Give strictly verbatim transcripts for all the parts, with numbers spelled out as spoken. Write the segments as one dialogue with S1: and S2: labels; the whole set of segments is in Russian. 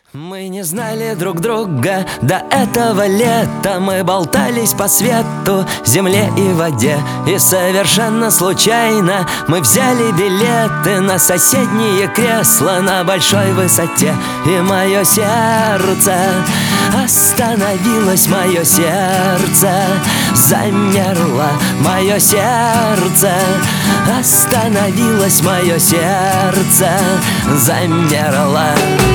S1: Мы не знали друг друга до этого лета. Мы болтались по свету, земле и воде. И совершенно случайно мы взяли билеты на соседние кресла на большой высоте. И мое сердце остановилось, мое сердце замерло, мое сердце остановилось, мое сердце замерло.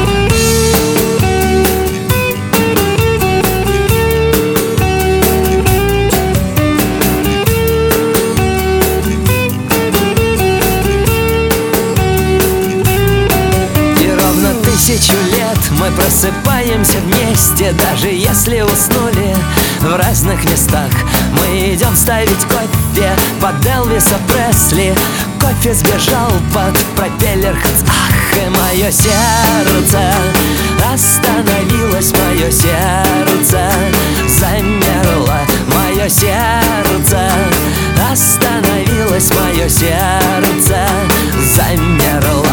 S1: Тысячу лет мы просыпаемся вместе, даже если уснули в разных местах. Мы идем ставить кофе под Элвиса Пресли. Кофе сбежал под пропеллер Хэнс. Ах, и мое сердце остановилось, мое сердце замерло, мое сердце остановилось, мое сердце замерло.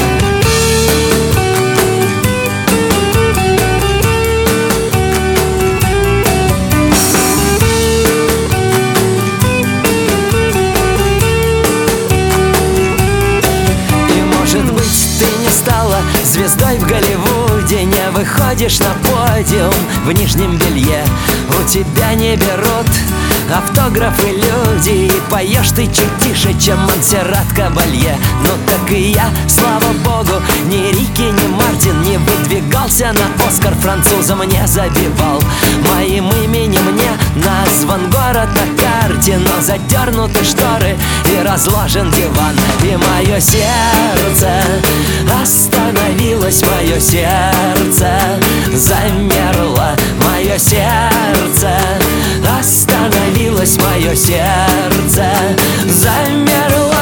S1: Звездой в Голливуде, не выходишь на подиум в нижнем белье. У тебя не берут автографы люди, и поешь ты чуть тише, чем Монсеррат Кабалье. Ну так и я, слава богу, ни Рики, ни Мартин не выдвигался на Оскар, французам не забивал. Моим именем не назван город на карте, но задернуты шторы и разложен диван. И мое сердце остановилось, мое сердце замерло, мое сердце остановилось, мое сердце замерло.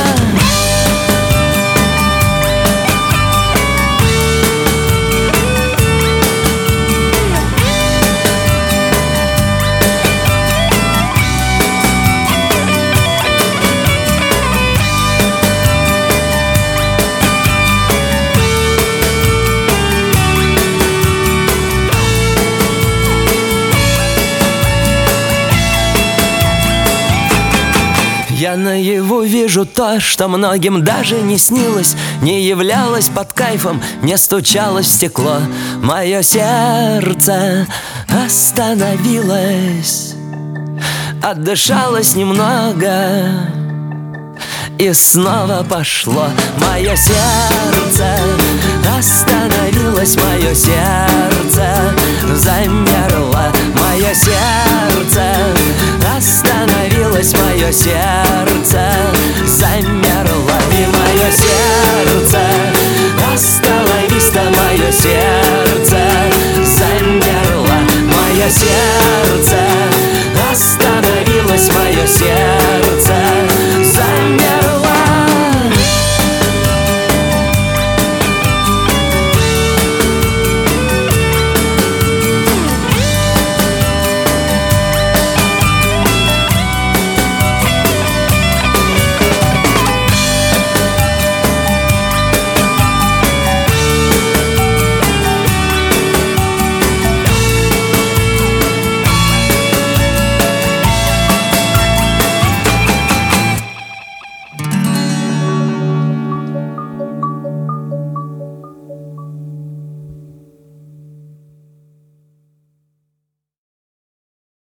S1: Я наяву вижу то, что многим даже не снилось, не являлось под кайфом, не стучалось в стекло. Мое сердце остановилось, отдышалось немного и снова пошло. Мое сердце остановилось, мое сердце замерло, мое сердце остановилось, мое сердце замерло. И мое сердце остановись-то, мое сердце замерло, мое сердце остановилось, мое сердце